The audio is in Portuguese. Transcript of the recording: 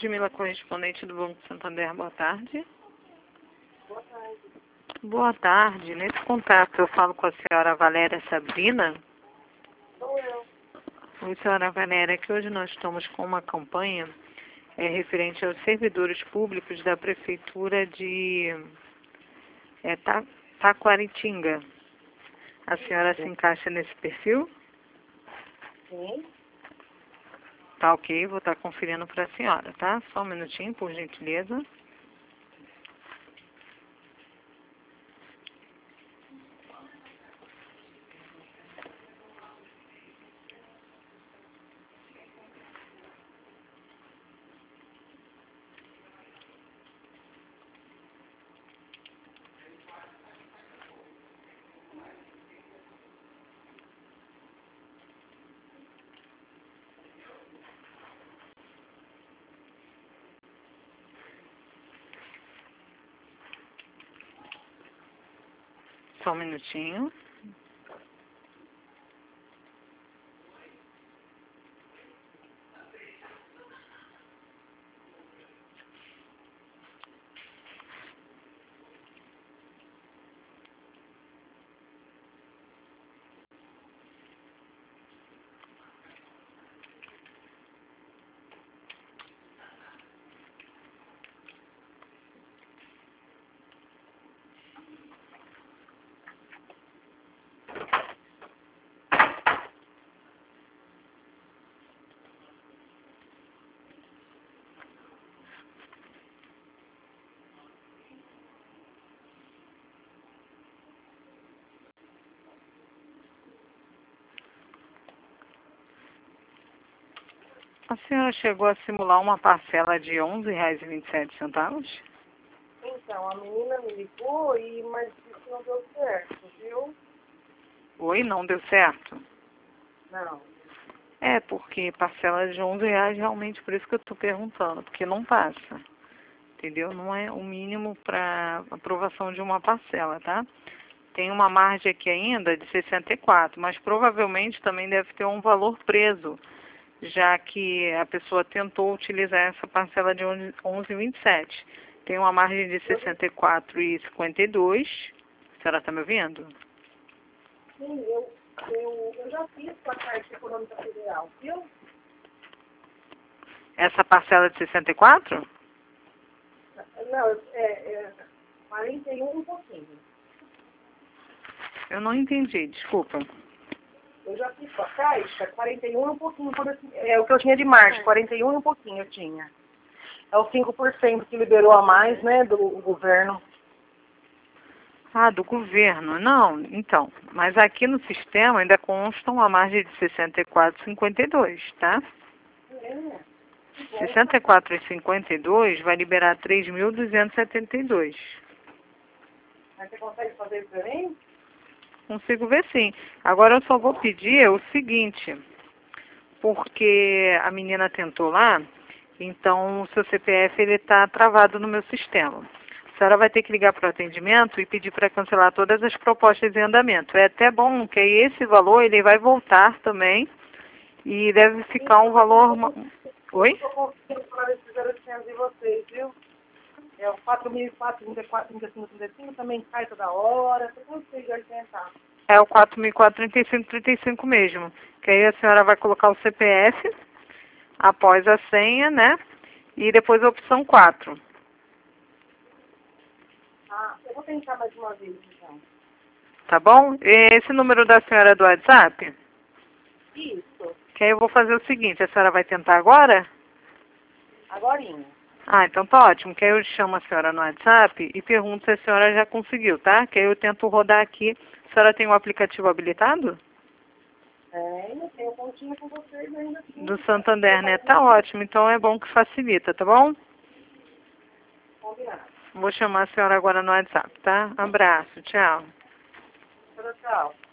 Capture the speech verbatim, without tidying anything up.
Ludmila, correspondente do Banco Santander. Boa tarde. Boa tarde. Boa tarde. Nesse contato eu falo com a senhora Valéria Sabrina. Sou eu. Oi, senhora Valéria, que hoje nós estamos com uma campanha é, referente aos servidores públicos da Prefeitura de é, Ta Taquaritinga. A senhora se encaixa nesse perfil? Sim. Tá ok, vou estar conferindo para a senhora, tá? Só um minutinho, por gentileza. Só um minutinho. A senhora chegou a simular uma parcela de onze reais e vinte e sete centavos? Então, a menina me ligou, e, mas isso não deu certo, viu? Oi, não deu certo? Não. É, porque parcela de onze reais realmente, por isso que eu estou perguntando, porque não passa, entendeu? Não é o mínimo para aprovação de uma parcela, tá? Tem uma margem aqui ainda de sessenta e quatro, mas provavelmente também deve ter um valor preso, já que a pessoa tentou utilizar essa parcela de onze reais e vinte e sete centavos. Tem uma margem de sessenta e quatro reais e cinquenta e dois centavos. A senhora está me ouvindo? Sim, eu, eu, eu já fiz com a Caixa Econômica Federal, viu? Essa parcela de sessenta e quatro? Não, é, é quarenta e um um pouquinho. Eu não entendi, desculpa. Eu já fiz com a Caixa, quarenta e um um pouquinho. Quando eu, é o que eu tinha de margem, quarenta e um um pouquinho eu tinha. É os cinco por cento que liberou a mais, né, do governo. Ah, do governo. Não, então. Mas aqui no sistema ainda consta uma margem de sessenta e quatro reais e cinquenta e dois centavos, tá? É. sessenta e quatro reais e cinquenta e dois centavos vai liberar três mil duzentos e setenta e dois reais. Mas você consegue fazer isso pra mim? Consigo ver sim. Agora eu só vou pedir o seguinte, porque a menina tentou lá, então o seu C P F ele está travado no meu sistema. A senhora vai ter que ligar para o atendimento e pedir para cancelar todas as propostas em andamento. É até bom que aí esse valor ele vai voltar também e deve ficar um valor... Oi? Eu estou conseguindo falar esses zero de vocês, viu? É o quatro mil e quatro, trinta e quatro, trinta e cinco, trinta e cinco, também cai toda hora. Eu consigo orientar. É o quatro mil e quatro, trinta e cinco, trinta e cinco mesmo. Que aí a senhora vai colocar o C P F após a senha, né? E depois a opção quatro. Ah, eu vou tentar mais uma vez, então. Tá bom? Esse número da senhora é do WhatsApp? Isso. Que aí eu vou fazer o seguinte, a senhora vai tentar agora? Agorinha. Ah, então tá ótimo. Que aí eu chamo a senhora no WhatsApp e pergunto se a senhora já conseguiu, tá? Que aí eu tento rodar aqui. A senhora tem o aplicativo habilitado? É, eu tenho pontinho com vocês ainda assim. Do Santander, né? Tá ótimo. Então é bom que facilita, tá bom? Combinado. Vou chamar a senhora agora no WhatsApp, tá? Abraço, tchau. Tchau, tchau.